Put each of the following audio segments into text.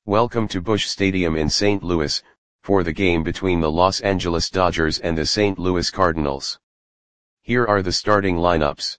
Welcome to Busch Stadium in St. Louis, for the game between the Los Angeles Dodgers and the St. Louis Cardinals. Here are the starting lineups.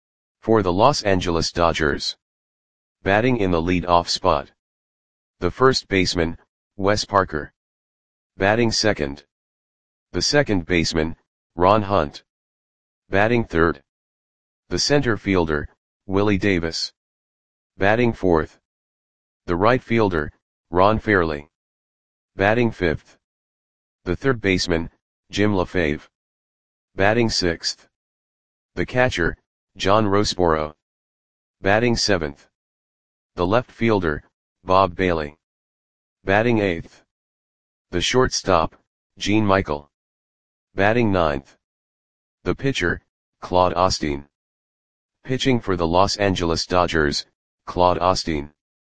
For the Los Angeles Dodgers. Batting in the lead-off spot. The first baseman, Wes Parker. Batting second. The second baseman, Ron Hunt. Batting third. The center fielder, Willie Davis. Batting fourth. The right fielder, Ron Fairly. Batting fifth. The third baseman, Jim LaFave. Batting sixth. The catcher, John Roseboro. Batting seventh. The left fielder, Bob Bailey. Batting eighth. The shortstop, Gene Michael. Batting ninth. The pitcher, Claude Osteen. Pitching for the Los Angeles Dodgers, Claude Osteen.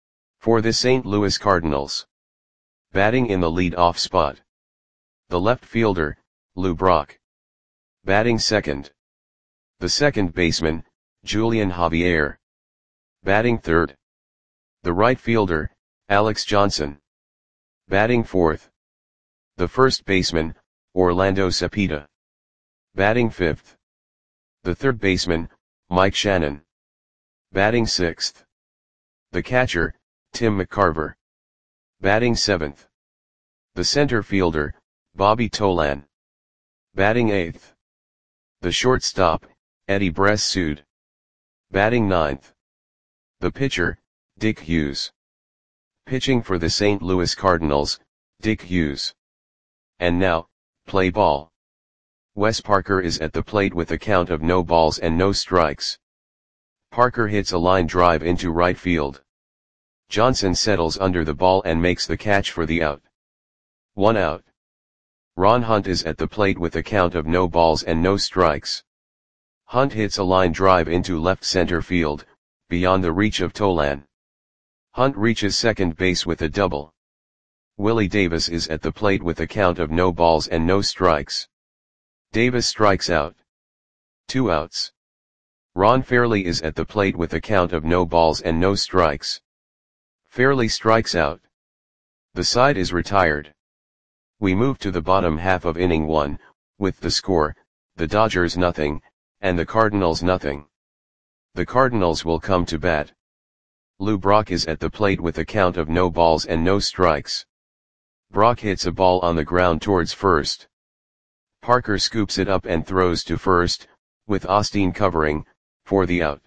For the St. Louis Cardinals. Batting in the lead-off spot. The left fielder, Lou Brock. Batting second. The second baseman, Julian Javier. Batting third. The right fielder, Alex Johnson. Batting fourth. The first baseman, Orlando Cepeda. Batting fifth. The third baseman, Mike Shannon. Batting sixth. The catcher, Tim McCarver. Batting seventh. The center fielder, Bobby Tolan. Batting eighth. The shortstop, Eddie Bressud. Batting ninth. The pitcher, Dick Hughes. Pitching for the St. Louis Cardinals, Dick Hughes. And now, play ball. Wes Parker is at the plate with a count of no balls and no strikes. Parker hits a line drive into right field. Johnson settles under the ball and makes the catch for the out. 1 out. Ron Hunt is at the plate with a count of no balls and no strikes. Hunt hits a line drive into left center field, beyond the reach of Tolan. Hunt reaches second base with a double. Willie Davis is at the plate with a count of no balls and no strikes. Davis strikes out. 2 outs. Ron Fairly is at the plate with a count of no balls and no strikes. Fairly strikes out. The side is retired. We move to the bottom half of inning 1, with the score, the Dodgers nothing, and the Cardinals nothing. The Cardinals will come to bat. Lou Brock is at the plate with a count of no balls and no strikes. Brock hits a ball on the ground towards first. Parker scoops it up and throws to first, with Osteen covering, for the out.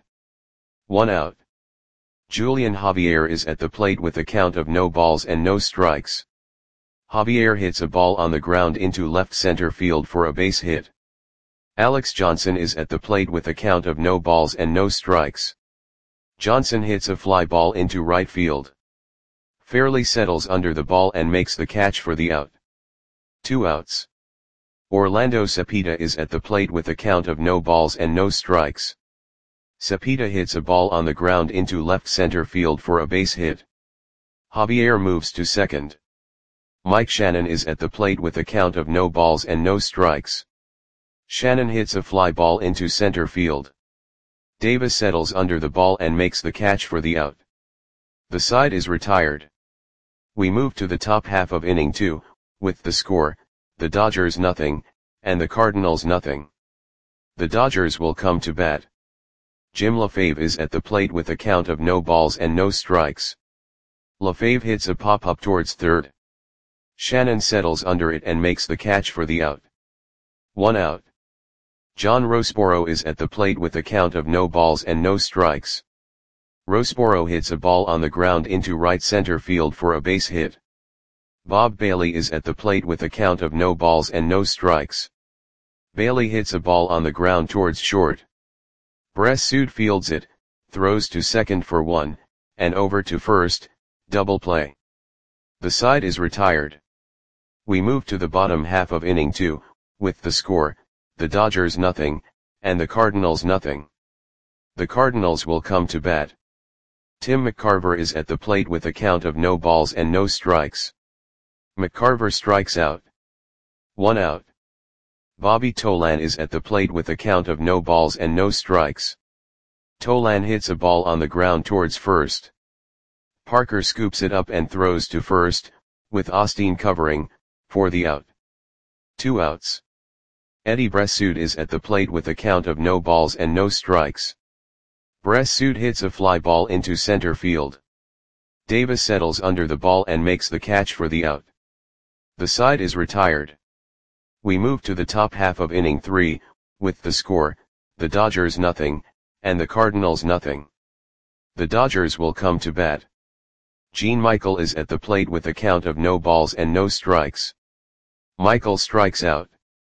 1 out. Julian Javier is at the plate with a count of no balls and no strikes. Javier hits a ball on the ground into left center field for a base hit. Alex Johnson is at the plate with a count of no balls and no strikes. Johnson hits a fly ball into right field. Fairly settles under the ball and makes the catch for the out. 2 outs. Orlando Cepeda is at the plate with a count of no balls and no strikes. Cepeda hits a ball on the ground into left center field for a base hit. Javier moves to second. Mike Shannon is at the plate with a count of no balls and no strikes. Shannon hits a fly ball into center field. Davis settles under the ball and makes the catch for the out. The side is retired. We move to the top half of inning 2, with the score, the Dodgers nothing, and the Cardinals nothing. The Dodgers will come to bat. Jim LaFave is at the plate with a count of no balls and no strikes. LaFave hits a pop-up towards third. Shannon settles under it and makes the catch for the out. 1 out. John Roseboro is at the plate with a count of no balls and no strikes. Roseboro hits a ball on the ground into right center field for a base hit. Bob Bailey is at the plate with a count of no balls and no strikes. Bailey hits a ball on the ground towards short. Bressud fields it, throws to second for 1, and over to first, double play. The side is retired. We move to the bottom half of inning 2, with the score, the Dodgers nothing, and the Cardinals nothing. The Cardinals will come to bat. Tim McCarver is at the plate with a count of no balls and no strikes. McCarver strikes out. 1 out. Bobby Tolan is at the plate with a count of no balls and no strikes. Tolan hits a ball on the ground towards first. Parker scoops it up and throws to first, with Osteen covering, for the out. 2 outs. Eddie Bressoud is at the plate with a count of no balls and no strikes. Bressoud hits a fly ball into center field. Davis settles under the ball and makes the catch for the out. The side is retired. We move to the top half of inning 3, with the score, the Dodgers nothing, and the Cardinals nothing. The Dodgers will come to bat. Gene Michael is at the plate with a count of no balls and no strikes. Michael strikes out.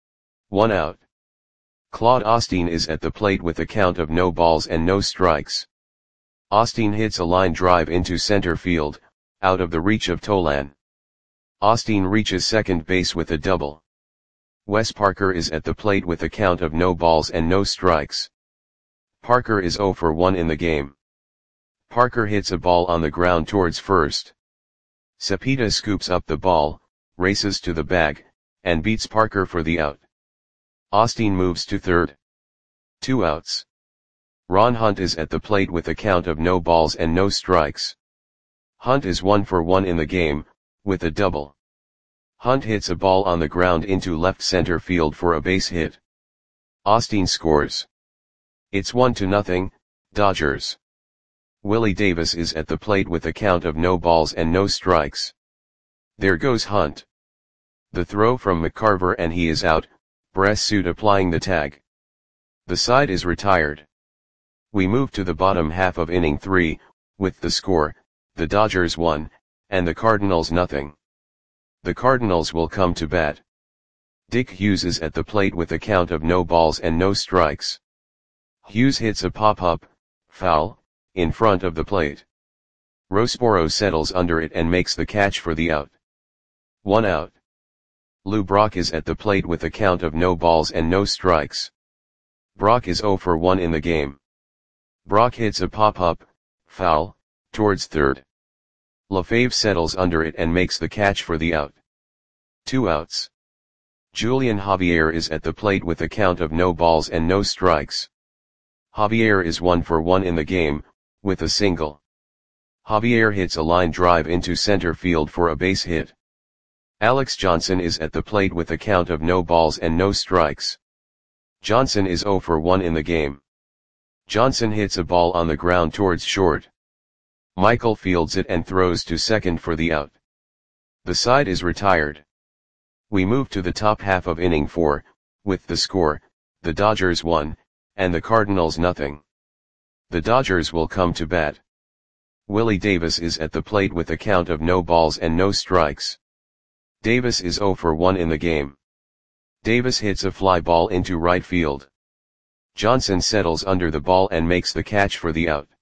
1 out. Claude Osteen is at the plate with a count of no balls and no strikes. Osteen hits a line drive into center field, out of the reach of Tolan. Osteen reaches second base with a double. Wes Parker is at the plate with a count of no balls and no strikes. Parker is 0 for 1 in the game. Parker hits a ball on the ground towards first. Cepeda scoops up the ball, races to the bag, and beats Parker for the out. Osteen moves to third. 2 outs. Ron Hunt is at the plate with a count of no balls and no strikes. Hunt is 1 for 1 in the game, with a double. Hunt hits a ball on the ground into left center field for a base hit. Osteen scores. It's 1-0, Dodgers. Willie Davis is at the plate with a count of no balls and no strikes. There goes Hunt. The throw from McCarver and he is out, Bressoud applying the tag. The side is retired. We move to the bottom half of inning 3, with the score, the Dodgers 1, and the Cardinals nothing. The Cardinals will come to bat. Dick Hughes is at the plate with a count of no balls and no strikes. Hughes hits a pop-up, foul, in front of the plate. Rosboro settles under it and makes the catch for the out. 1 out. Lou Brock is at the plate with a count of no balls and no strikes. Brock is 0 for 1 in the game. Brock hits a pop-up, foul, towards third. LaFave settles under it and makes the catch for the out. 2 outs. Julian Javier is at the plate with a count of no balls and no strikes. Javier is 1 for 1 in the game, with a single. Javier hits a line drive into center field for a base hit. Alex Johnson is at the plate with a count of no balls and no strikes. Johnson is 0 for 1 in the game. Johnson hits a ball on the ground towards short. Michael fields it and throws to second for the out. The side is retired. We move to the top half of inning 4, with the score, the Dodgers 1, and the Cardinals nothing. The Dodgers will come to bat. Willie Davis is at the plate with a count of no balls and no strikes. Davis is 0 for 1 in the game. Davis hits a fly ball into right field. Johnson settles under the ball and makes the catch for the out.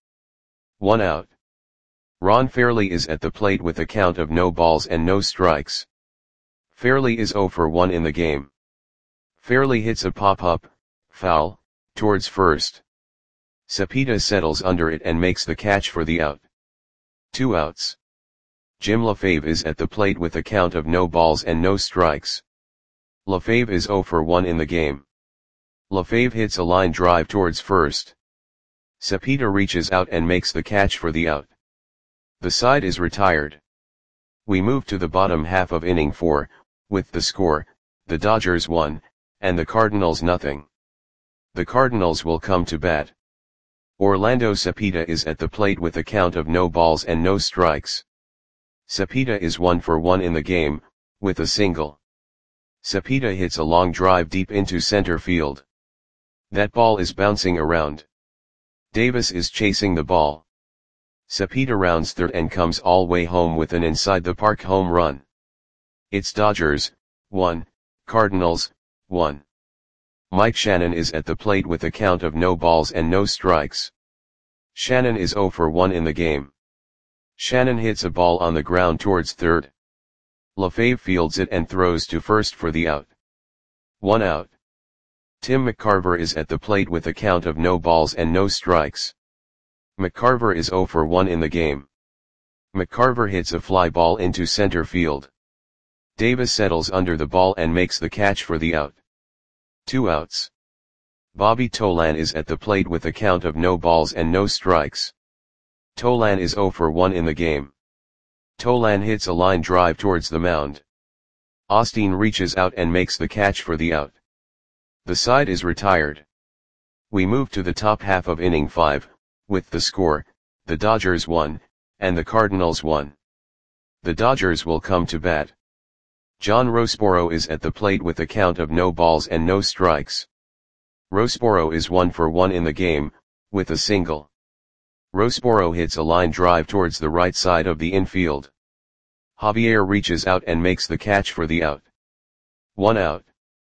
1 out. Ron Fairly is at the plate with a count of no balls and no strikes. Fairly is 0 for 1 in the game. Fairly hits a pop-up, foul, towards first. Cepeda settles under it and makes the catch for the out. 2 outs. Jim LaFave is at the plate with a count of no balls and no strikes. LaFave is 0 for 1 in the game. LaFave hits a line drive towards first. Cepeda reaches out and makes the catch for the out. The side is retired. We move to the bottom half of inning 4, with the score, the Dodgers 1, and the Cardinals nothing. The Cardinals will come to bat. Orlando Cepeda is at the plate with a count of no balls and no strikes. Cepeda is 1 for 1 in the game, with a single. Cepeda hits a long drive deep into center field. That ball is bouncing around. Davis is chasing the ball. Cepeda rounds third and comes all way home with an inside the park home run. It's Dodgers 1, Cardinals 1. Mike Shannon is at the plate with a count of no balls and no strikes. Shannon is 0 for 1 in the game. Shannon hits a ball on the ground towards third. LaFave fields it and throws to first for the out. 1 out. Tim McCarver is at the plate with a count of no balls and no strikes. McCarver is 0 for 1 in the game. McCarver hits a fly ball into center field. Davis settles under the ball and makes the catch for the out. 2 outs. Bobby Tolan is at the plate with a count of no balls and no strikes. Tolan is 0 for 1 in the game. Tolan hits a line drive towards the mound. Osteen reaches out and makes the catch for the out. The side is retired. We move to the top half of inning 5, with the score, the Dodgers 1, and the Cardinals 1. The Dodgers will come to bat. John Roseboro is at the plate with a count of no balls and no strikes. Roseboro is 1 for 1 in the game, with a single. Roseboro hits a line drive towards the right side of the infield. Javier reaches out and makes the catch for the out. 1 out.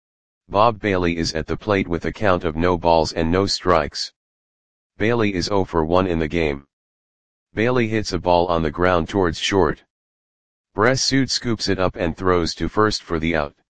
Bob Bailey is at the plate with a count of no balls and no strikes. Bailey is 0 for 1 in the game. Bailey hits a ball on the ground towards short. Bressud scoops it up and throws to first for the out.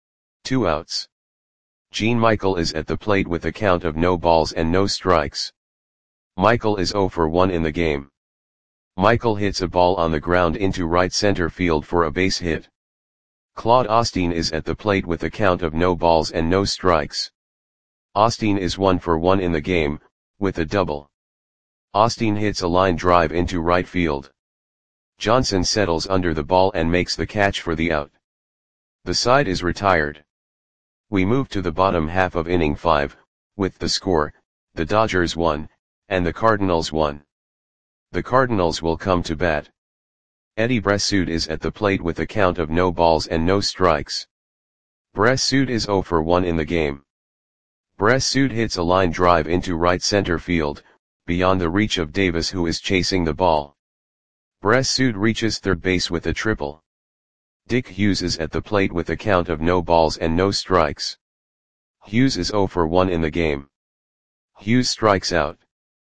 2 outs. Gene Michael is at the plate with a count of no balls and no strikes. Michael is 0 for 1 in the game. Michael hits a ball on the ground into right center field for a base hit. Claude Osteen is at the plate with a count of no balls and no strikes. Osteen is 1 for 1 in the game, with a double. Osteen hits a line drive into right field. Johnson settles under the ball and makes the catch for the out. The side is retired. We move to the bottom half of inning 5, with the score, the Dodgers 1, and the Cardinals 1. The Cardinals will come to bat. Eddie Bressud is at the plate with a count of no balls and no strikes. Bressud is 0 for 1 in the game. Bressud hits a line drive into right center field, beyond the reach of Davis who is chasing the ball. Bressud reaches third base with a triple. Dick Hughes is at the plate with a count of no balls and no strikes. Hughes is 0 for 1 in the game. Hughes strikes out.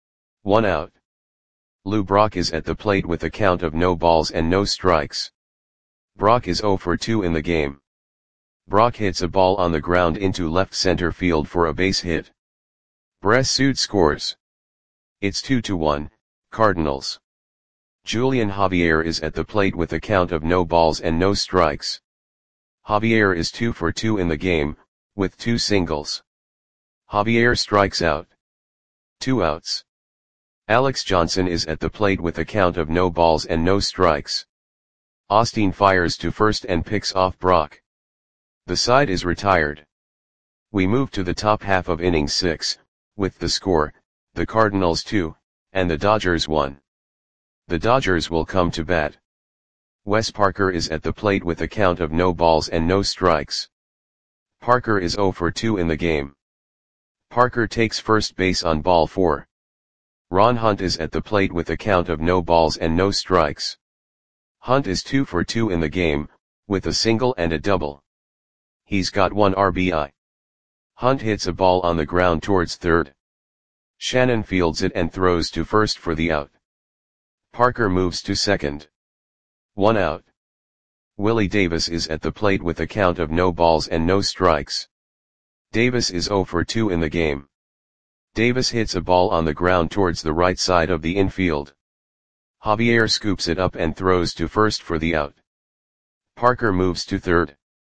1 out. Lou Brock is at the plate with a count of no balls and no strikes. Brock is 0 for 2 in the game. Brock hits a ball on the ground into left center field for a base hit. Bressud scores. It's 2-1, Cardinals. Julian Javier is at the plate with a count of no balls and no strikes. Javier is 2 for 2 in the game, with 2 singles. Javier strikes out. 2 outs. Alex Johnson is at the plate with a count of no balls and no strikes. Osteen fires to first and picks off Brock. The side is retired. We move to the top half of inning 6, with the score, the Cardinals 2, and the Dodgers 1. The Dodgers will come to bat. Wes Parker is at the plate with a count of no balls and no strikes. Parker is 0 for 2 in the game. Parker takes first base on ball 4. Ron Hunt is at the plate with a count of no balls and no strikes. Hunt is 2 for 2 in the game, with a single and a double. He's got 1 RBI. Hunt hits a ball on the ground towards third. Shannon fields it and throws to first for the out. Parker moves to second. 1 out. Willie Davis is at the plate with a count of no balls and no strikes. Davis is 0 for 2 in the game. Davis hits a ball on the ground towards the right side of the infield. Javier scoops it up and throws to first for the out. Parker moves to third.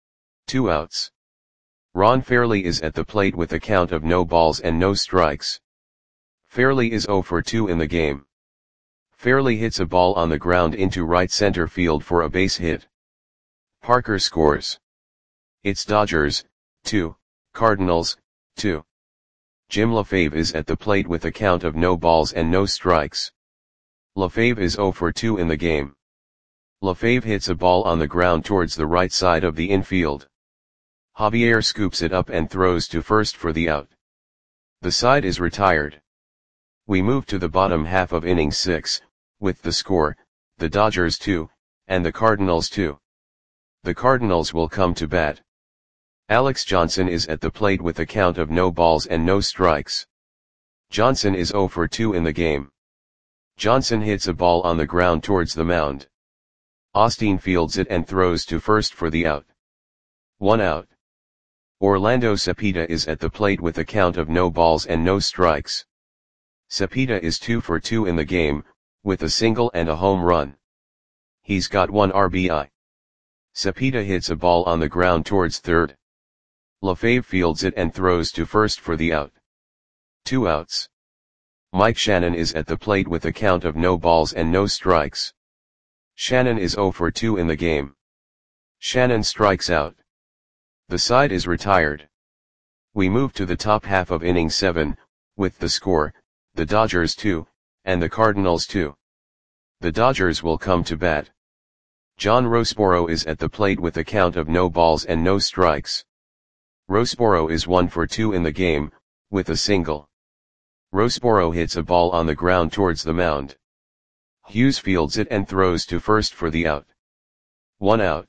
2 outs. Ron Fairley is at the plate with a count of no balls and no strikes. Fairley is 0 for 2 in the game. Fairley hits a ball on the ground into right center field for a base hit. Parker scores. It's Dodgers, 2, Cardinals, 2. Jim LaFave is at the plate with a count of no balls and no strikes. LaFave is 0 for 2 in the game. LaFave hits a ball on the ground towards the right side of the infield. Javier scoops it up and throws to first for the out. The side is retired. We move to the bottom half of inning 6, with the score, the Dodgers 2, and the Cardinals 2. The Cardinals will come to bat. Alex Johnson is at the plate with a count of no balls and no strikes. Johnson is 0 for 2 in the game. Johnson hits a ball on the ground towards the mound. Osteen fields it and throws to first for the out. 1 out. Orlando Cepeda is at the plate with a count of no balls and no strikes. Cepeda is 2 for 2 in the game, with a single and a home run. He's got 1 RBI. Cepeda hits a ball on the ground towards third. LaFave fields it and throws to first for the out. 2 outs. Mike Shannon is at the plate with a count of no balls and no strikes. Shannon is 0 for 2 in the game. Shannon strikes out. The side is retired. We move to the top half of inning 7, with the score, the Dodgers 2, and the Cardinals 2. The Dodgers will come to bat. John Roseboro is at the plate with a count of no balls and no strikes. Roseboro is 1 for 2 in the game, with a single. Roseboro hits a ball on the ground towards the mound. Hughes fields it and throws to first for the out. 1 out.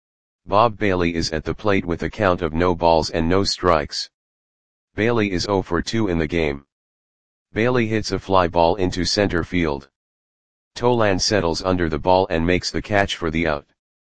Bob Bailey is at the plate with a count of no balls and no strikes. Bailey is 0 for 2 in the game. Bailey hits a fly ball into center field. Tolan settles under the ball and makes the catch for the out.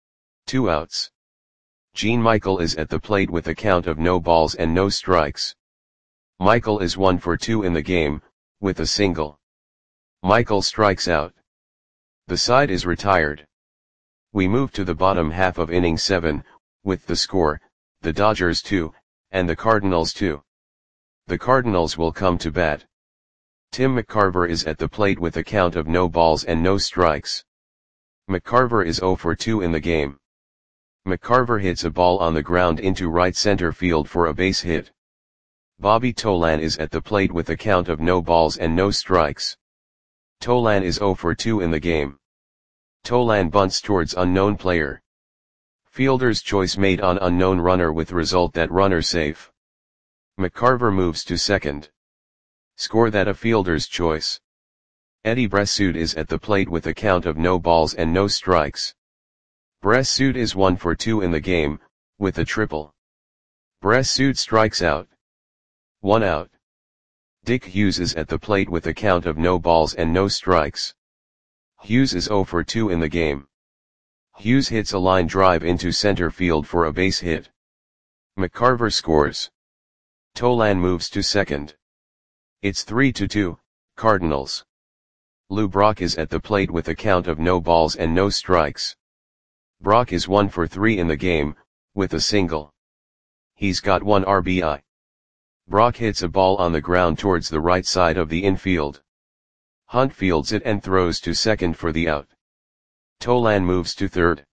2 outs. Gene Michael is at the plate with a count of no balls and no strikes. Michael is 1 for 2 in the game, with a single. Michael strikes out. The side is retired. We move to the bottom half of inning 7, with the score, the Dodgers 2, and the Cardinals 2. The Cardinals will come to bat. Tim McCarver is at the plate with a count of no balls and no strikes. McCarver is 0 for 2 in the game. McCarver hits a ball on the ground into right center field for a base hit. Bobby Tolan is at the plate with a count of no balls and no strikes. Tolan is 0 for 2 in the game. Tolan bunts towards unknown player. Fielder's choice made on unknown runner with result that runner safe. McCarver moves to second. Score that a fielder's choice. Eddie Bressoud is at the plate with a count of no balls and no strikes. Bressoud is 1 for 2 in the game, with a triple. Bressoud strikes out. 1 out. Dick Hughes is at the plate with a count of no balls and no strikes. Hughes is 0 for 2 in the game. Hughes hits a line drive into center field for a base hit. McCarver scores. Tolan moves to second. It's 3-2, Cardinals. Lou Brock is at the plate with a count of no balls and no strikes. Brock is 1 for 3 in the game, with a single. He's got 1 RBI. Brock hits a ball on the ground towards the right side of the infield. Hunt fields it and throws to second for the out. Tolan moves to third.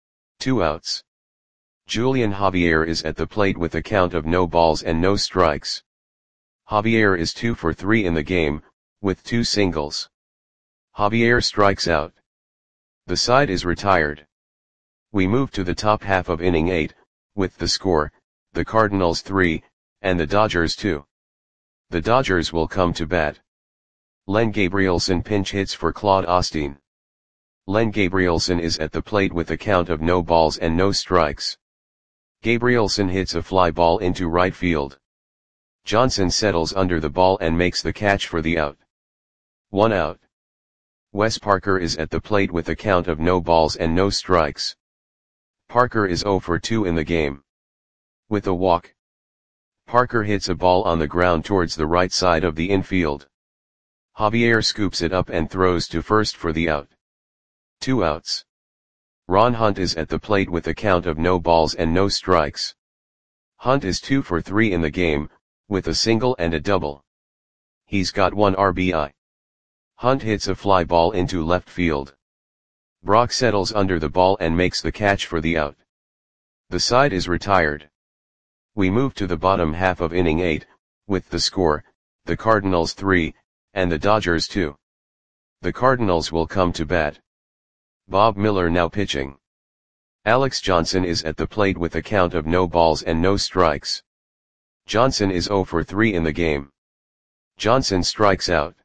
2 outs. Julian Javier is at the plate with a count of no balls and no strikes. Javier is 2 for 3 in the game, with 2 singles. Javier strikes out. The side is retired. We move to the top half of inning 8, with the score, the Cardinals 3, and the Dodgers 2. The Dodgers will come to bat. Len Gabrielson pinch hits for Claude Osteen. Len Gabrielson is at the plate with a count of no balls and no strikes. Gabrielson hits a fly ball into right field. Johnson settles under the ball and makes the catch for the out. 1 out. Wes Parker is at the plate with a count of no balls and no strikes. Parker is 0 for 2 in the game. With a walk. Parker hits a ball on the ground towards the right side of the infield. Javier scoops it up and throws to first for the out. 2 outs. Ron Hunt is at the plate with a count of no balls and no strikes. Hunt is 2 for 3 in the game, with a single and a double. He's got 1 RBI. Hunt hits a fly ball into left field. Brock settles under the ball and makes the catch for the out. The side is retired. We move to the bottom half of inning 8, with the score, the Cardinals 3, and the Dodgers 2. The Cardinals will come to bat. Bob Miller now pitching. Alex Johnson is at the plate with a count of no balls and no strikes. Johnson is 0 for 3 in the game. Johnson strikes out.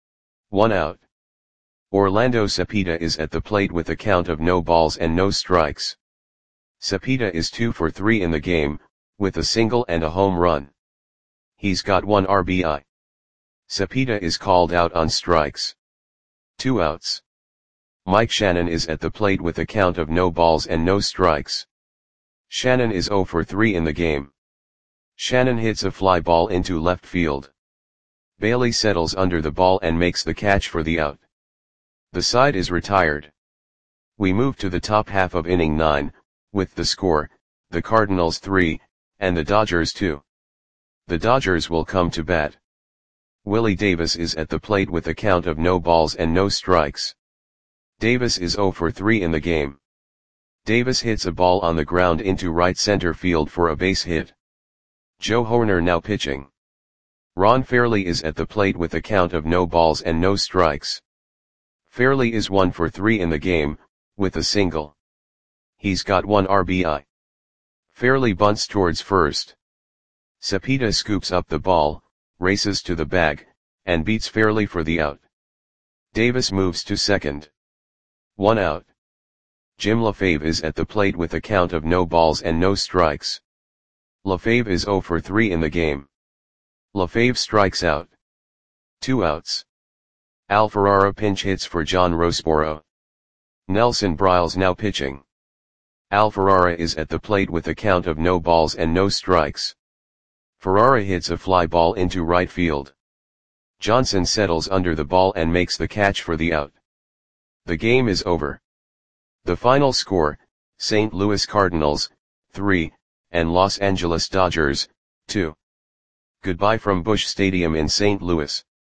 1 out. Orlando Cepeda is at the plate with a count of no balls and no strikes. Cepeda is 2 for 3 in the game, with a single and a home run. He's got 1 RBI. Cepeda is called out on strikes. 2 outs. Mike Shannon is at the plate with a count of no balls and no strikes. Shannon is 0 for 3 in the game. Shannon hits a fly ball into left field. Bailey settles under the ball and makes the catch for the out. The side is retired. We move to the top half of inning 9, with the score, the Cardinals 3, and the Dodgers 2. The Dodgers will come to bat. Willie Davis is at the plate with a count of no balls and no strikes. Davis is 0 for 3 in the game. Davis hits a ball on the ground into right center field for a base hit. Joe Hoerner now pitching. Ron Fairly is at the plate with a count of no balls and no strikes. Fairly is 1 for 3 in the game, with a single. He's got 1 RBI. Fairly bunts towards first. Cepeda scoops up the ball, races to the bag, and beats Fairly for the out. Davis moves to second. 1 out. Jim LaFave is at the plate with a count of no balls and no strikes. LaFave is 0 for 3 in the game. LaFave strikes out. 2 outs. Al Ferrara pinch hits for John Roseboro. Nelson Briles now pitching. Al Ferrara is at the plate with a count of no balls and no strikes. Ferrara hits a fly ball into right field. Johnson settles under the ball and makes the catch for the out. The game is over. The final score, St. Louis Cardinals, 3, and Los Angeles Dodgers, 2. Goodbye from Busch Stadium in St. Louis.